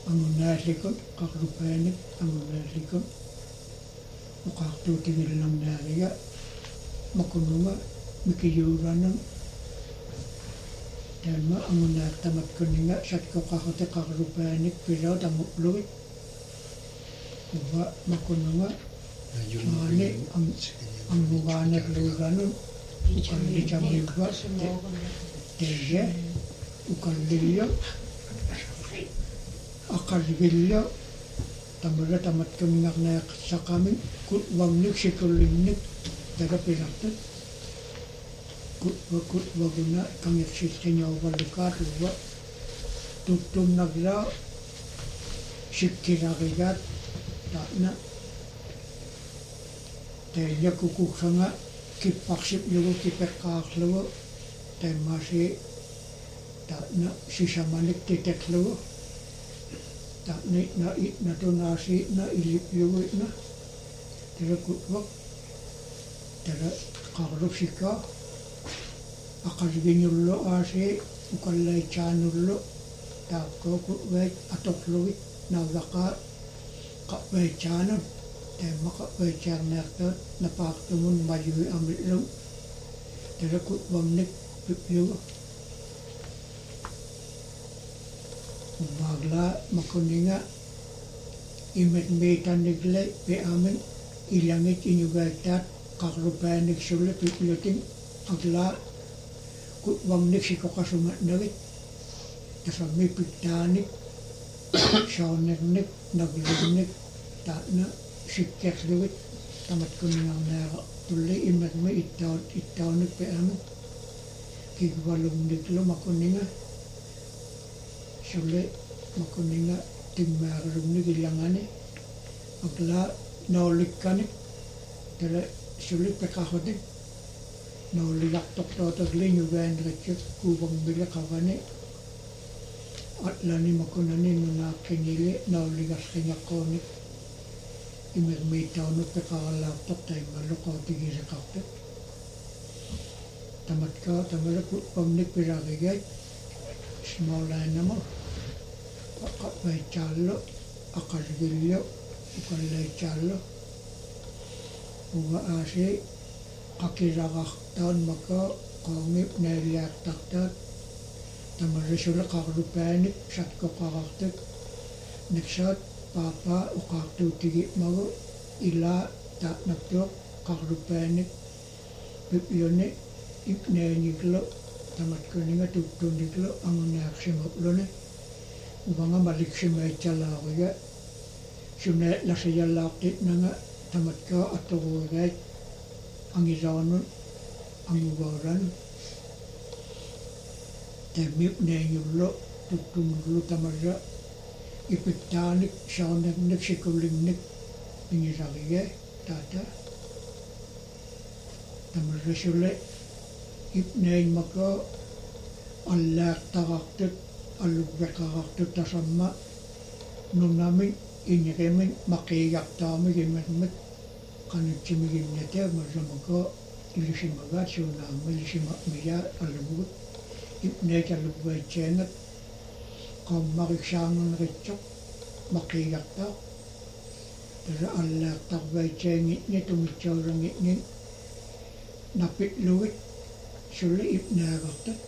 angunnaarlikun qarlupaanik angunnaarlikun uqaartuutigillaarnaariga makununga mikiyuuranun tamma angunnaartamakkuninga satkoqarute qarlupaanik piloo tamuplugit uva makununga maani annugaanarluuranun ukallicamigva teeye ukallillo aqargillo tamara tamatkunningarnaaqsaqamin kutwagnik sikullinnik tagapilartut kutvaguna kangirsitsinyorvalukaat uva tuttumnaglaa sikkilarigaat taana teeye kukuksanga kipparsiplugu kipeqqaarlugu taimmaasi taana sisamanik titeklugu taani na natunaasi na iliplugu na tera kutvak tera qarlupsikka aqargiñullu aasi ukallaitsaanullu taakko kutvait atoqlugit naavaqaa qavvaitsaanun taimma qavvaitsaarnaartaat napaartumun majui amillum tera kutvamnik piplugu magla makuninga imet meetanikle peamin ilangit inyugaitaat qarlupaanik sulle piplutin agla kutvamnik sikoqasumatnagit tasammi pittaanik shaunernik naglugnik taana sikkerlugit tamatkuningarnaara tulli imetme ittaunik peamin kigvalumniklu makuninga sulle makuninga timmaarulumnik illangani agla noolikkanik tele sulle peqarrutik nooligaqtortootagli nyugaanritsut kuuvammile qavani atlani makunani nunaaqqingili nooligarringaqqoonik imermiittaunut peqarallaartoq taimmallu qautigiseqartut tamatka tamala kutvamnik pilarigai smolaanamor qaqqavaitaallu aqalgillu ukallaitaallu uva aasi qakilaqartaun maka qaungip naaliartartaat tamarrisule qarlupaanik satkoqarartuk niksaat paapa uqaartuutigimagu ilaa taatnaptuoq qarlupaanik pipluni ipnaaniglu tamatkuninga tuttuniklu angunaaqsimupluni uvanga maliksimaittalaariga sune lasiyallaartitnanga tamatka attoruugaat angisaunun anguvaaran tammipnaangiullu tuttumullu tamarra ipittaanik saunarnik sikullinnik ingisariga taata tamarra sulle ipnaanmaka allaartarartut alluggeqarartut tasamma nunamin inrimin maqiigartaamik immatmat qanutsimiginnataa masamaka ilusimagaat suunaamma ilusimaqmiyaa allugut ipnaat alluggaitsaangat qammariksaanerritsoq maqiigartaa tara allaartarvaitsaangitni tumitsaulangitni napitlugit sulle ipnaagartat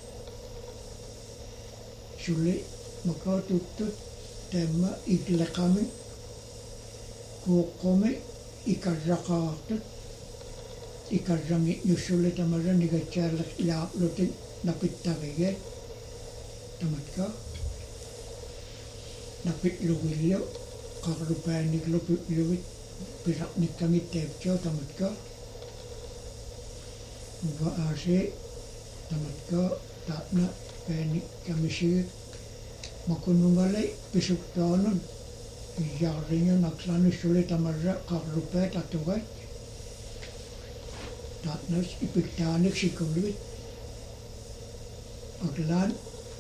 sulle makaatuttut taamma ikleqami kuuqqumi ikarraqaartut ikarrangitnu sulle tamarra nigatsaallaq ilaaqlutin napittariga tamatka napitlugillu qarlupaaniklu piplugit pilaqnikkangit taipsao tamatka uva aasi tamatka taatna paanikkamisigut makunungalai pisuktaanun iyaarringun aqlanu sulle tamarra qarlupaat atugat taatnas ipittaanik sikulluit aglaan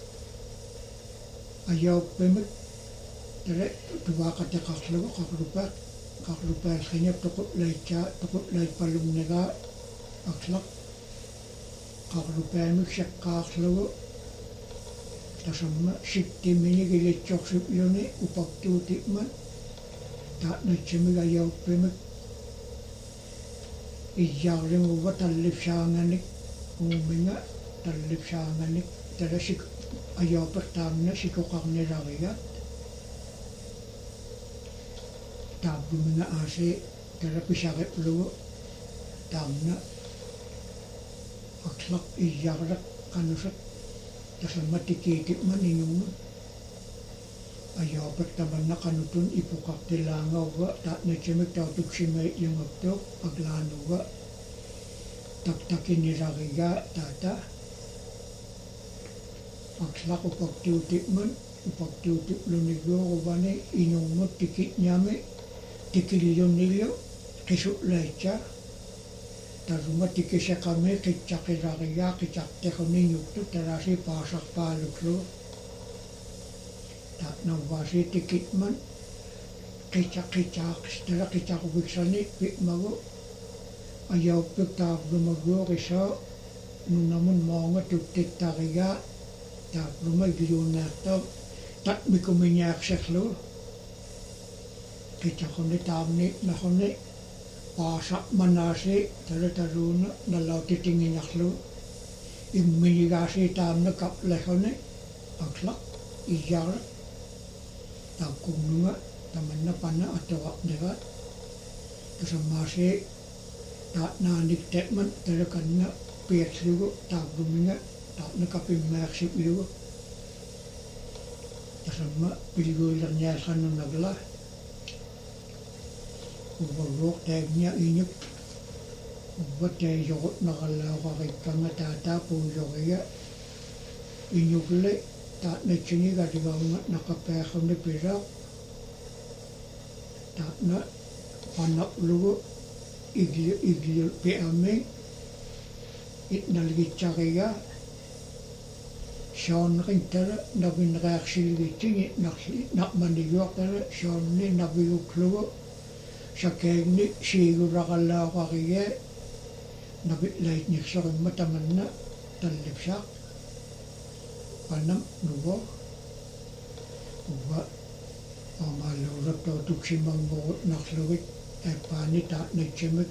ajauppimik tere tuvaaqateqarlugu qarlupaalqinap toqutlaitpallumnigaa aqlaq qarlupaamik seqqaarlugu tasamma sittiminigilitsorsupluni upartuutikmat taatnatsamiga ajauppimak iyyaarlinguva tallipsaanganik uuminga tallipsaanganik talasik ajaupertaamna sikoqarnilarigat taappuminga aasi talapisariplugu taamna aqlaq iyyaarlaq qanusaq tasamma tikiitikman inumma ajaupertamanna qanutun ipuqartilaangauga taatnatsamik tautuksimait yungaptuuq aglaanuga taktakinilariga taata aqlaq upartuutikman upartuutikluniguuruvani inummut tikitñami tikillunillu qisu'laitsa tarunga tikiseqami qitsaqilarigaa qitsartiquniñuktu talasi paasarpaaluklu taatnavvaasi tikitman qitsaqitsaaqistala qitsarviksani pi'magu ajauppik taavlumaguuqisoo nunamun moonga tuttittarigaa taavluma igliunaartoo tatmikumiñaaqserlu qitsaquni taamni naquni paasaqmanaasi talataluuna nalautitinginarlu immiñigaasi taamna kaplehuni aqlaq iyyaarlaq taakkunnunga tamanna panna atoqarnirat tasammaasi taatnaanikteqman talakanna piakslugu taavluminga taatna kapimmaaqsiplugu tasamma pilguilerniaalqannunagla uvalluuq taagnia iñuk uvataayoqutnaqallaaaqarikkanga taataa puuyoriga iñukle taatnatsinigaligaaunga naqapaaqunni pilaaq taatna qanaqlugu igli pi'ami itnalgitsariga shaunqintala navinreaqsilgitsini naqmaniguartala shaunni naviguklugu sakeegni siiguraqallaaaqariga navilaitniqsorimma tamanna tallipsaaq panam nuvo uva amaaluuraptautuksimangorut narlugit appaani taatnatsamik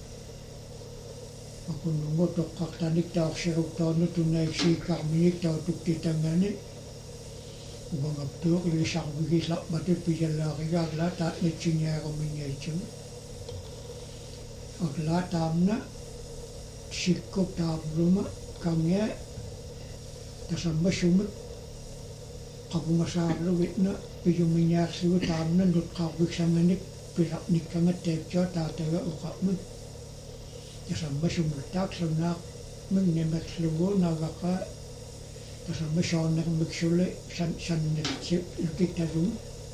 akunnungu toqqartanik taorsiruqtaarnu tunaiksiikkarminik tautuktitangani uvangaptuuq ilisarvigislaqmatut pijallaarigaagla taatnatsiniaarumingaitsumi agla taamna sikkuk taavluma kangia tasamma sumik qapungasaarlugitna pijumiñaarlugu taamna nutqarviksanganik pilaqnikkanga teepsua taataga uqarmut tasamma sumultaaq sunnaaq mingnimerlugu nagaqa tasamma soonnermiksuli sannertsi lukitalum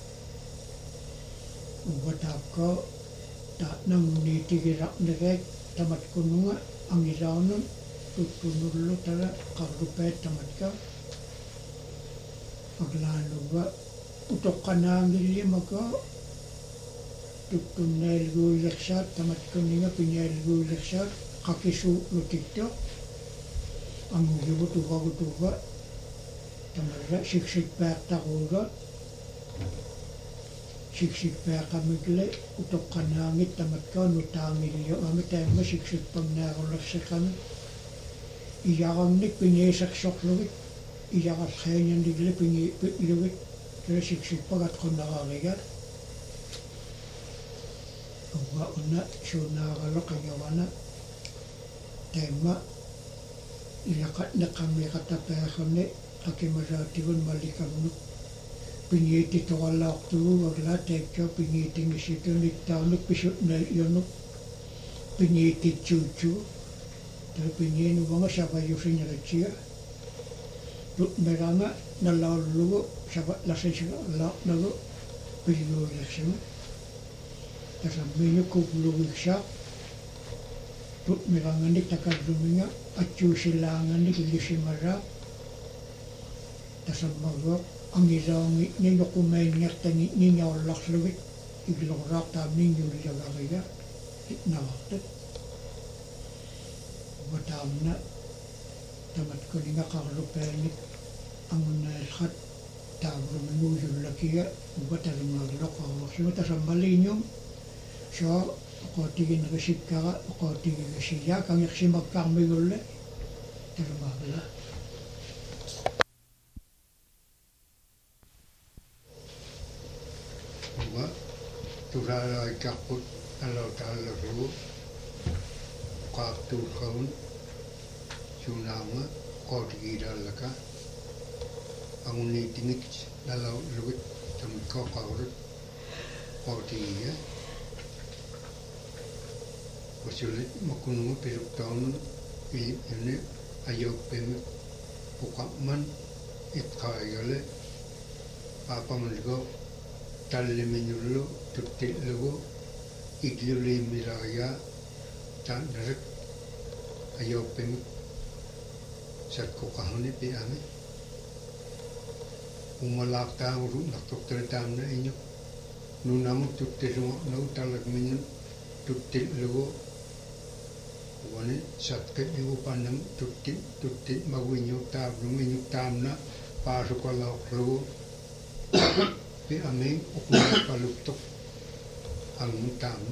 uvataakko taatnamuniitigilaqnereek tamatkununga angilaunun tuttunullu tala qarrupaat tamatka aglaanuga utoqqanaangillimaka tuttunnailguulersaat tamatkunninga pinialguulersaat qakisuu'lutiktoq angugivut uvagutuva tamarra siksikpaaqtaruugat siksikpaaqamikle utoqqanaangit tamatkaa nutaangilluami taamma siksikpangnaarulersiqami iyarannik piniisersorlugit iyaralxaaniannikle pi'lugit tala siksikpagat qunnerarigat uva una suunaaraloqingavana taimma ilaqatneqammiqatapaaqunni qakimalaatigun malikamnuk pingiititoqallaortugu agla taikkaa pingiitingisituniktaarnuk pisutnaillunuk pingiititsuutsu tala pingiinuvanga savayusineritsiga tutmeranga nalaullugu savatlasisigallaarnagu pilluulersigu tasammiinu kuplugiksaaq tutmiranganik takalluminga atsuusillaanganik illisimaraaq tasammaguaq angilaungi niñoqumainniartani niñaullarlugit iglorraaq taamniñuullagariga itnarartat wataamna tamatkuninga qarlupaanik angunnailqat taavrumanuusullakiga ugatalungaarloqaruarsimatarammaliinium so oqotiginerissikkara oqotigigasiyaa kangersimakkaarmigulle talungaarla uga turaalaikkarput alotaallerlugu qaartuulqagun suunaama qotigiilaallaka angunniitingit nalaulugit tamikkoqarut qotigiga usulit makunungu pisuktaunun ilipnuni ayoppimik puqamman itqaigale aapamanligo talliminullu tuttillugu igluliimmilaagia taannarik ayoppimik satkuqahuni piami umalaaqtaanguru nartortalitaamna inyu nunamuk tuttilugu nau talakminun tuttillugu wani satkit yugu pannam tuttit maguinyuk taamna paasuqalaaqlugu piami uqmaqaluktuq angu taamna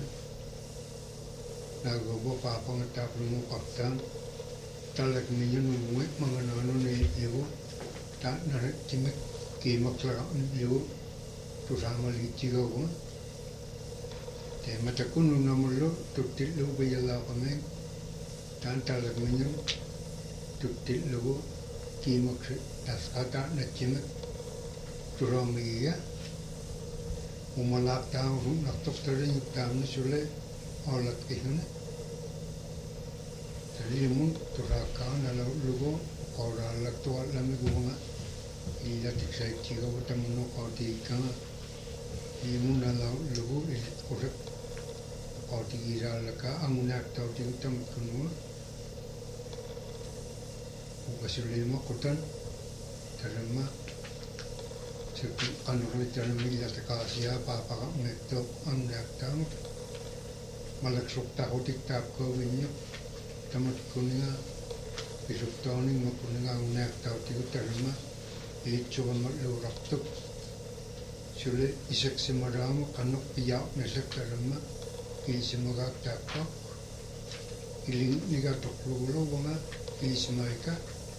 nagobo paapangataaplugu qartaan talakminun nunguit mangananuni yugu taannarik timik kiimaklaqaqni yugu tusaamaligitsigaugu tematakun nunamullu tuttillugu piyalaaqaming taan talakminun tuttillugu kiimaksi tasqata natchimik turaamigiga umalaaqtaanguru nartortaliñuk taamna sule olatkihuna talimun turaakkaanalaullugu qooraalaktuqallamiguunga ilatiksaitsigau tamunno qootigikkanga limunalaullugu ilitqusak qootigiiraallaka angunaaktautigu tamakkunua ugasullimaqutan talamma sikki qanorlitaramillataqaasiaa paapaqaqmeekto angunaaktaangut malaksuqtaqutiktaapkauvinñu tamakkuninga pisuktaoning makkuninga angunaaktautigu talamma ilitsuqamalluurartuk sule isaksimaraama qannoq piyaaqnasak talamma kiisimagaaktaappak ilinigatorluuluuga kiisimaika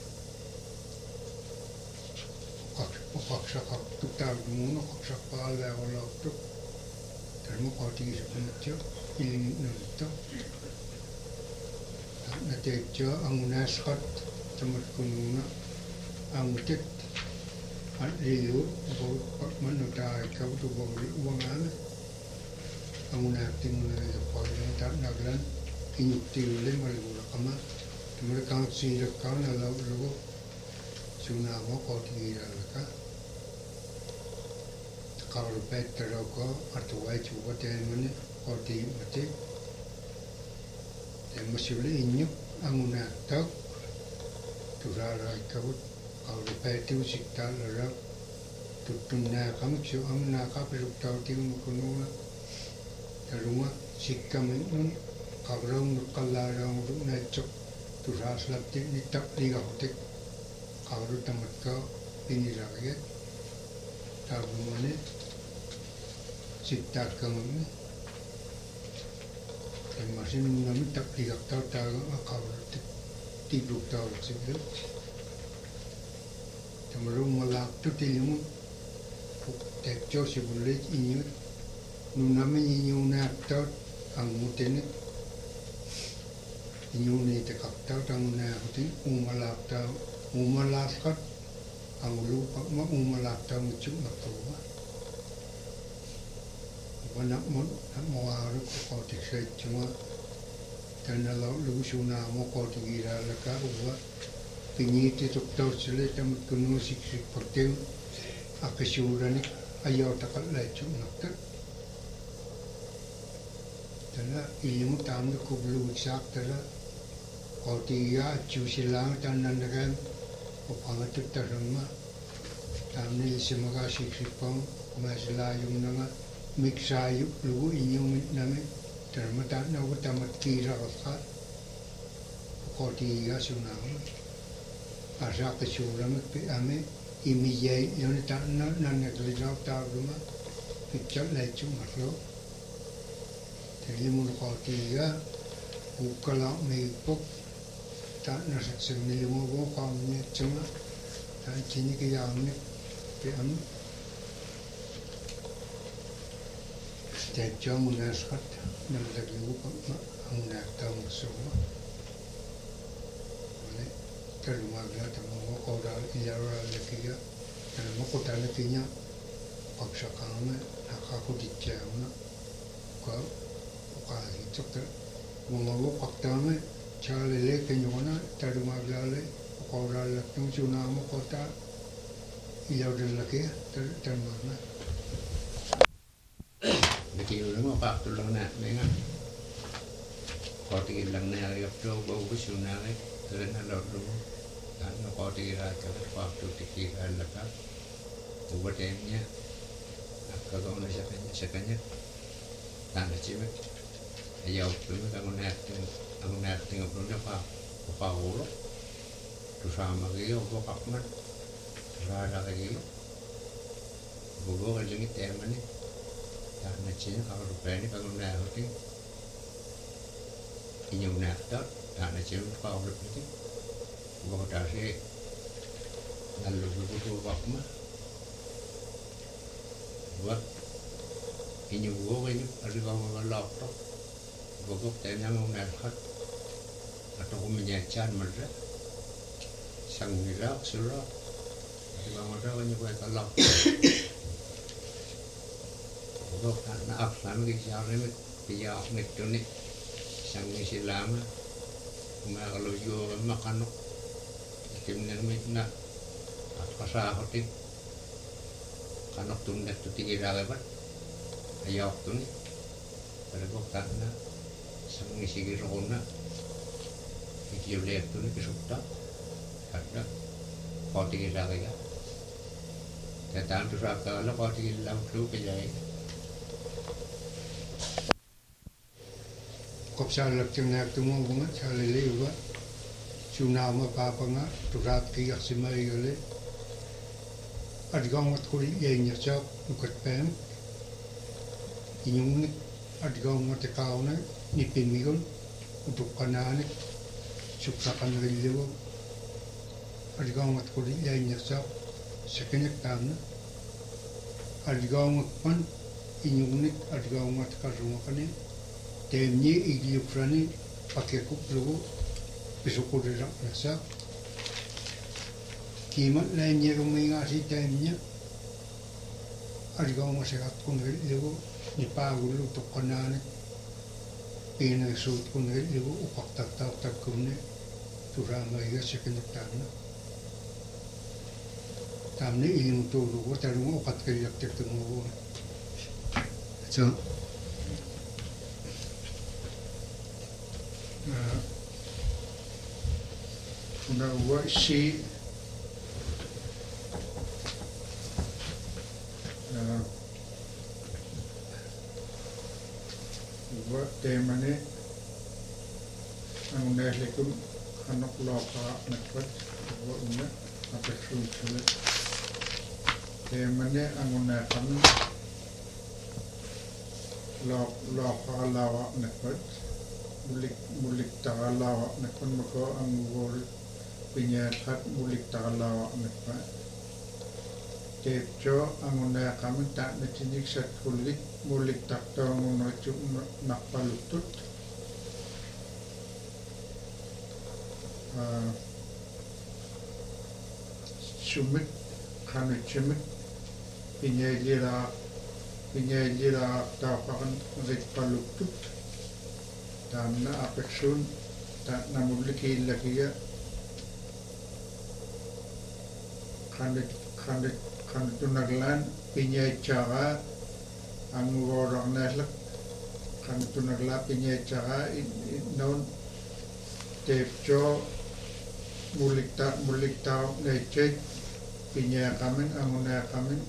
uqaqsaqartuk taagumuuna uqaqsaqpaalaaqolaartuk talamma qootigisaqnatio ilingnulitto nateitsia angunaasqat tamakkunuuna angutit alliu manutaaikkavut uangaana angunaaktingunaaqoilutaan kiñuktiulle maligulaqama tamalakaansiilakkaanalaulugu suunaamo qootigiilallaka qarupeettarauko artuwaituga teemani qootigimmati teemmasuli inñuk angunaattaq turaaraikkavut qarupeettigu siktaallaraq tuttunnaaqamik su angunaaqapisuktautigunukkunuga tarunga sikkaminun qabraunnuqqallaaraanguru naitsoq turaaslapti nittaqligahutik qabrutamatka pinilaagiat taabumani sittaakkamagni temmasinunami taqligaqtau taaga qabrutik tiipluktaulaqsiplut tamarumalaaqtu tilimun tekcoosipullit iñut nunami iñuunaaqtaut angmutenik iñuuniitaqaqtaut angunaaqutin uumalaaqtau uumalaasqat anguluupaqma uumalaaqtaungitsuknaqtuuga wanaqmun naqmuaaruk qootiksaitsunga tanalaulugu suunaamo qootigiiraallaka uwa piñiitituqtaussule tamakkunuusiksikpartiu aqisuuranik ayootaqallaitsuknaqtat tala ilimu taamna kubluutsaaqtala qootigiga atsuusillaanga taannannakaam uqangatuttarramma taamna ilsimagaa siksikpaun maasilaayumnanga miksaayuk lugu iñumitnami tarma taannagu tamatkiiraqasqaat qootigiga suunaama asaaqisuuramik pi'ami imiyay yun ta na naglilaw ta ruma picture lai chu marlo teli mun ko tiga ukala me pok ta na saksen ni mo go kam ne chuma ta chini ke ya ne pe am te chomu na skat na naglilaw ko ang na ta mo so terumagla tamo ko dal ilara lekiya tamo ko dal lekinya paksa kame nakaku dicamna ko ukali chokter mo paktame chale le kenyona terumagla le ko dal lekung sunamo kota ilara lekiya terumagla begitu mo pak tulang na menga ko tigilang na ayok do go sunale terus nalor dulu karena kau dikira waktu dikira lekat buat emnya kalau nak sekanya tanda cimet ayau dulu kalau nak tengok dulu apa ulo tu sama gitu apa kakman rada gitu bugo kalau ni teman ni tanda cimet kalau rupiah ni kalau nak hoki ini nak tak tanda cimet kalau rupiah gua dasi lalu buku wakma buat ini gua ini ada kamu laptop gua tanya mengenai atau menyajikan mereka sang milak surah ada kamu ada yang buat laptop gua kan nak sama kisah ini dia nektonik sang isi lama kalau jual makan kimnen mitna kasa hotik kanok tun dak tu tinggi rale bat ayok tun pada kok takna sangi sigi rona iki lek tun ke sukta ada kau tinggi rale ya kata tu raka la kau tinggi lam tu ke jai kop salak tengak tu mo bunga salele ba Sunama papa nga turat kiyak si Mayole adgang mat kuri yenya chak ukat pem inyung adgang mat kauna ni pimigon untuk kanane suksakan rilyo adgang mat kuri yenya chak sekenek tamna adgang mat pan inyung adgang mat karuma kane temni igyukrani pakekuk lugo besok udah rasa kimat lainnya rumah ngasih timenya ada kamu masyarakat pun itu dipagul untuk kanan pina sud pun itu upak tak kumne turama ya sekenak tamne ilmu tu lu taruh ukat kerja tertemu so na wa si wa temane ang nahlikum anak loka nakpat wa una apeksun sule temane ang nakan loka lawa nakpat mulik tagalawa nakon mako ang wol pinyakat mulik tagalawa nakpa kepcho ang una kami tak nacinik sat kulit mulik takto ngonocu nakpalutut sumit kanu cimit pinyajira tapakan rit palutut tamna apeksun tak namulik ilakiya kandet tunaglan pinyay cara ang worong naslak kandet tunagla pinyay cara non tepcho mulik ta necek pinyay kamen ang una kamen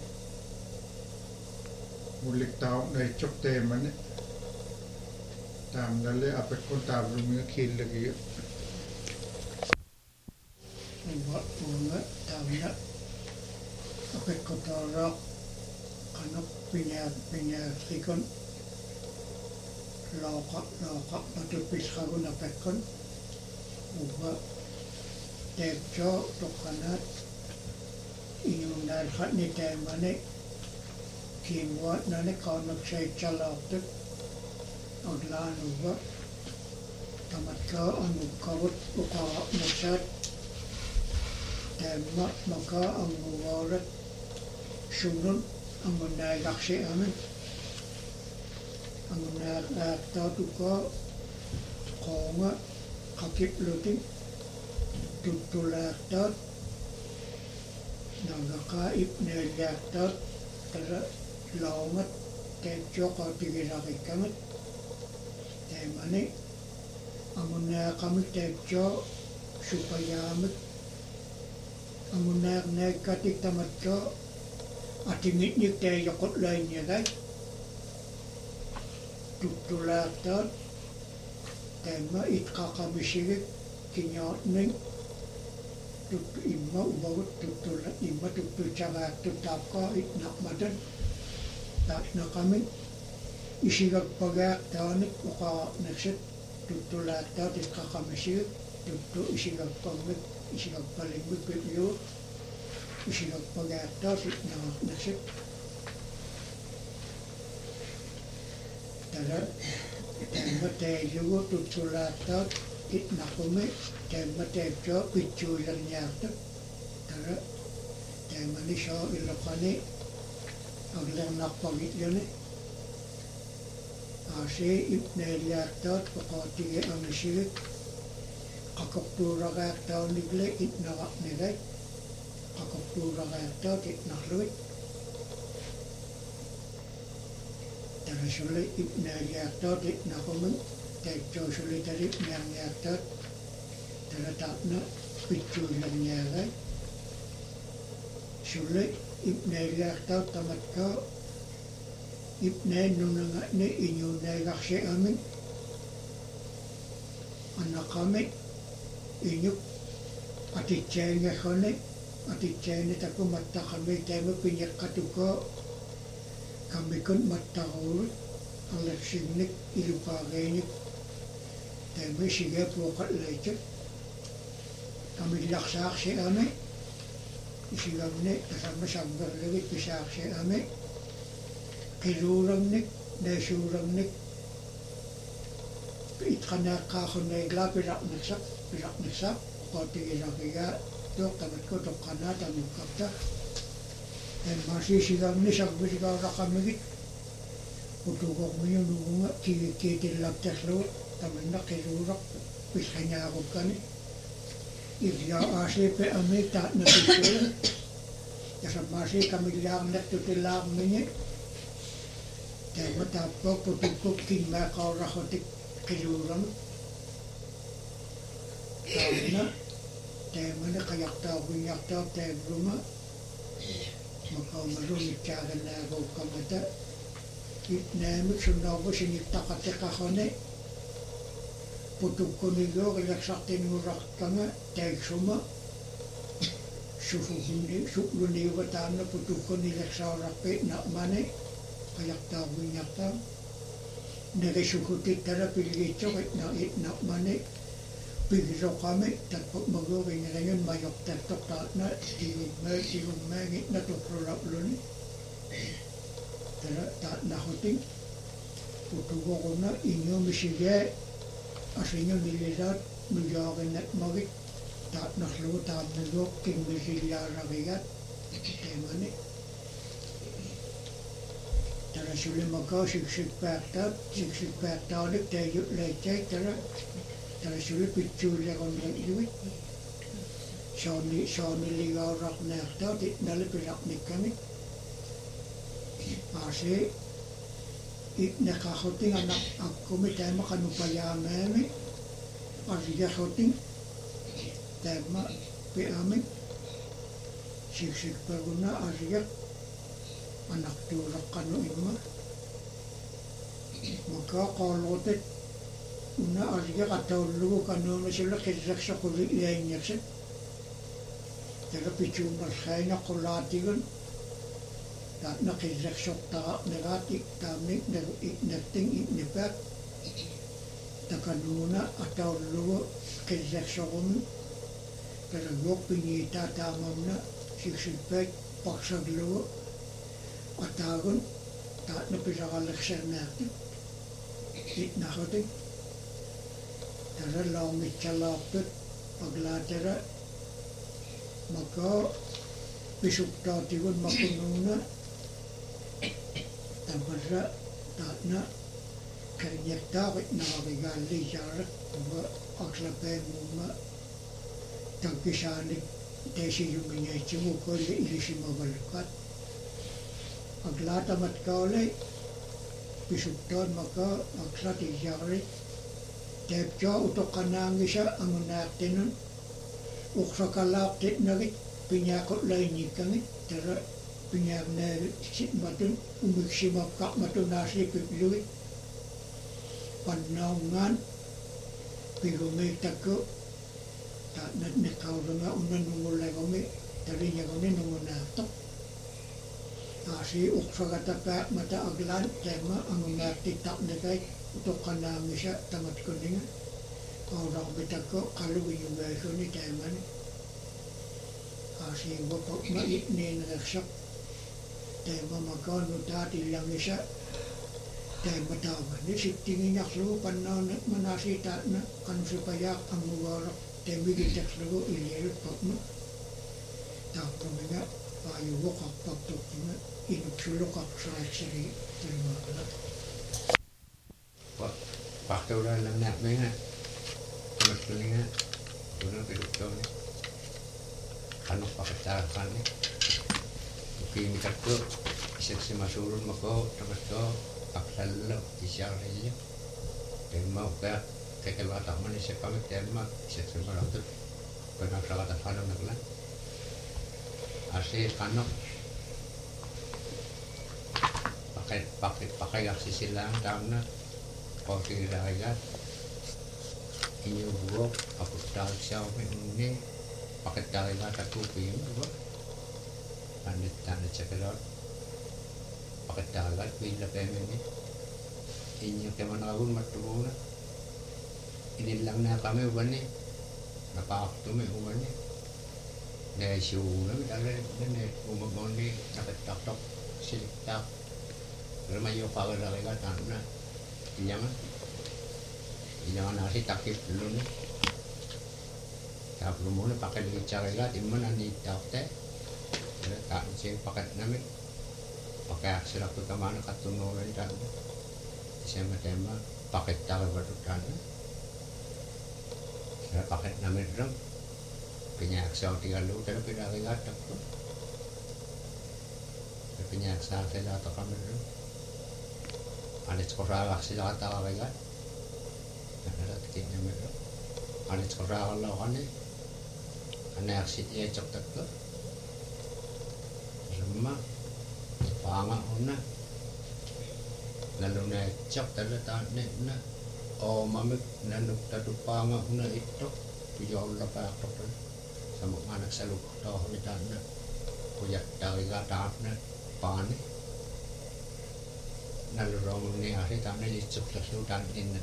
mulik ta necok teman tam dale apekun tabrumi khil lagi bunga tamna apekkotooraq qanuq piñaasrikun looqa matuppisqagun apekkun uva teepcho toqqanaat iñuunaalqani taimani kiinguatnani qaunaqsaitsalaaortut orlaanuva tamatkaa angukkavut uqaraqnersaat taimma makaa anguvuarat sunnun angunnaagarsiamin angunnaaqtaatukaa qoonga qakiplutin tuttulaaqtaat nangaqaa ipnaaliaqtaat tala laungat teepchoqaatigisaqikkamat taimani angunnaaqamik teepcho supayaamik angunnaaqnaikkatik tamatcho atingitnik teejoqutlainniagai tuttulaaqtaat taimma itqaqamisigik kinyaatning tuttu imma uvagut tuttulla imma tuttuchagaaqtut taapkaa itnaqmatan taapnaqamik isigakpagaaq taanik uqaaqneqsat tuttulaaqtaat itqaqamisigik tuttu isigakpammik isigakpalimmik pipiu isigakpagaaqtaat itnaqneqsat tala taimma teejugu tuttulaaqtaat itnaqumi taimma teepcho pitsuulerniaartut tala taimani soo iloqani aglernaarpagitluni aasi ipnaaliaartaat uqaatigi amisigik qaqortuuraqaaqtaunigle itnaqaqnigay qaqortuuraqaaqtaat itnarlugit talasuli ipnaaliaartaat itnaqumi teepchoosuli tali ipnaarniaartaat talataaqna pitsuulerniagai suli ipnaaliaartaat tamatkaa ipnaannunanga'ni iñuunaigarsiamin annaqami iñuk atitsaingakhani takumattaqami taima piñeqqatukaa kammikun mattaruulut arlaksignik ilupaagiinik taima isigapuoqallaitut kamillarsaarsiami isigamni tasamma sammerlegit pisaarsiami qiluuramnik naasuuramnik itqanaaqqaaqunnaigla pilaqnersa qotigilaqigaa toqqamatku toqqanaa tamukkapta maasiisigamni sagmisigaaraqamigit utuqormiunugunga kiitillapterlugu tamanna qiluuraq pilqanaarukkani ivyaa aasiipe ami taatnapikkuula tasammaasi kamillaarnertutillaarmini taima taappoq putukkuk kinmaaqauraqhutik qiluuramik taamna taimani qajaqtaaruiñartaa taimluma maqaumalumitsaagannaaguukkamata itnaamik sunnaarbu sinittaqatiqarrani putukkunigiorilaksartinngurarkanga taiksuma su'luniuga taanna putukkunilaksaalarpi na'mani qajaqtaaruiñartaa nerisukutik tala pilgiitsoqit na'mani pigisoqami tatpukmaguuringerangun majortartortaatna tigummaangitna tuqrulaqluni tala taatnahutin putugoruna iñumisigaa asiñunilisaat nujaarinnatmagit taatnarlugu taamniguuq kimmisillaararigaat taimani tala sulimakaa siksikpaartaanik taajutlaitsait tala suli pitsuulequnrayugit sooniligauraqnaartaat itnali pilaqnikkamik aasi itneqarrutin akkumi taima qanupayaamaami arrigarrutin taima pi'amik siksikpaguna arrigaq anaqtuuleqqanu imma makaa qooluutit una arrigaq ataullugu kanuunasulla qirraqsaquli ilainniqsat tala pitsuunnerxainaqqulaatigun dat na kizreksok ta nerati tamik nerting nepat takanuna atau lu kizreksokum tergok pinyita tamamna siksipek paksag lu atagun tak na pisakalak sernati itnakati tara langit calapit paglatera maka pisuktatikun makununa tamarra tak na kanyaktakit nakakigali jarak mga akslapay muma tagkisanik tesi yung minyachimu ko ilisi mabalkat aglatamat kaulay pisuktan maka akslati jarak tepja utok kanangi siya ang natinun uksakalaaktit nagit pinyakot lainit kangit tara pinyak na matun umiksimapkak matun nasi pipluit panaungan pirumita ko tak nakaw nga unan nungulay kami tarinya kami nungunatok asi uksakataka mata aglan tema ang martitak na kay utok kanangi siya tamat ko ninga orang kita ko kaluwi yung gaso ni tema ni asi wapag mait ni naksak tema magkano dati lang isa tema tawa ni sitingin niya klo panon manasita na kanusupayak ang muwarok tema gitak klo ilirot pa mo tapos nga ayo wakak pagtok na inuksulok ako sa eksari tema ka waktu udah lenak banget terus telinga udah hidup ni ano pakatakan ni mungkin kartu seksi masurun mako terus to aksal disiarnya dan mau ke kekelwata mana sih kami tema seksi masurun pernah kata kalau nak lah asih kano pakai aksi silang karena kalau tidak ada ini buat aku tahu siapa ini pakai dari kata kuping buat tanda cekal pakai dari bila pemen ini kemana pun matuluna ini lang na kami uban ni napakto may uban ni na siya uban dahil na umagon ni nakataktok siliktak pero may yung paglalaki ka tanda Jangan nasi takip dulu nih. Tapos muna pakai di cari lah, di mana nih takte. Tak ceng pakai namin. Pakai aksir aku kemana katuno lagi dan. Sama tema pakai tahu baru dan. Saya pakai namin dong. Punya aksir 3 lu, tapi dah lihat tak. Punya aksir saya atau kami dong. Ada sekolah aksir atau lagi. Ada tiketnya mereka. Ada sekolah kalau ane aksir ya cok tak ke. Semua pangan una. Lalu na cok terletak na. Oh mami lalu tadu pangan una itu. Tujuh lepas apa tu. Sama anak selalu tahu ni tak na. Punya dari kata na pangan ni. Lalu orang ni hari tak na dicok sesuatu ini.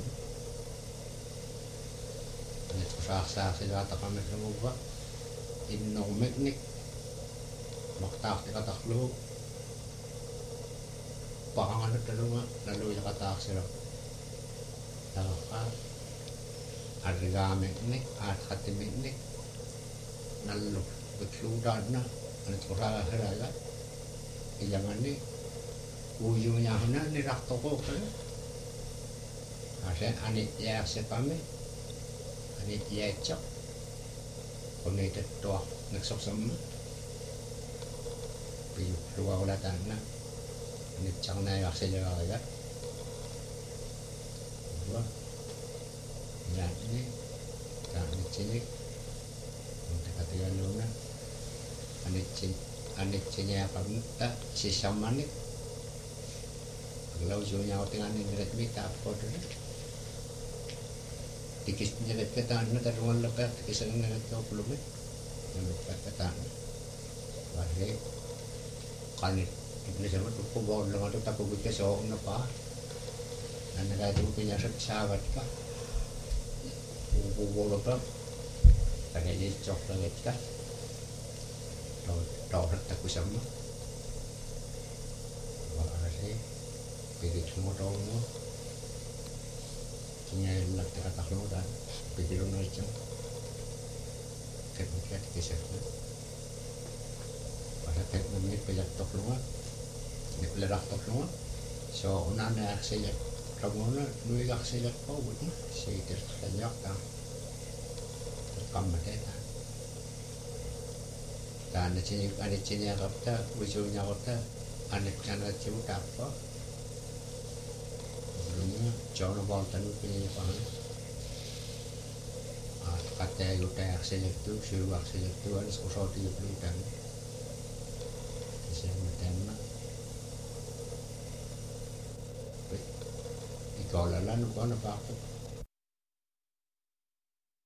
Rasa sila ta kami lumubak inong meknik maktak di katak lu pakangan na talunga lalu yung katak sila talaga arigami meknik at kati meknik lalu betludan na anit ko rasa sila iyangan ni uyong niya na nirakto ko kasi anit yase kami ini dia cok, kalau itu toh naksok sama, piu luar ulah tanah, ini cang naik aksi jaga ya, dua, ini, kan ini, untuk katikan luna, ini cini apa minta, si sama ni, kalau ujungnya orang ini berat minta apa tu Tikis nyelet ketaan na taruan lekat kisah nyelet kau belum nyelet ketaan bahaya kanit Ini sama tu kubur dengan tu tak kubur kesok napa. Dan negara tu punya sahabat ka. Kubur apa? Tak ada cok lagi ka. Tahu tak kusama. Wah sih. Pergi semua tahu semua. Kini nak tak tahu dah. Pergi rumah macam. Kemudian kisah. Pada menit pejak tok luar. Ni pelerak tok luar. So unana saya kamona lui gak saya kau buat saya terkejak tak. Kamera dah. Dan ada cini apa? Ujungnya apa? Anak anak cerita apa? Belumnya jauh lebih tanu punya apa? Kata yuta aksel itu, suruh aksel itu ada sekolah 30 tahun. Saya bertanya, ikaw lalan ko na pa ako.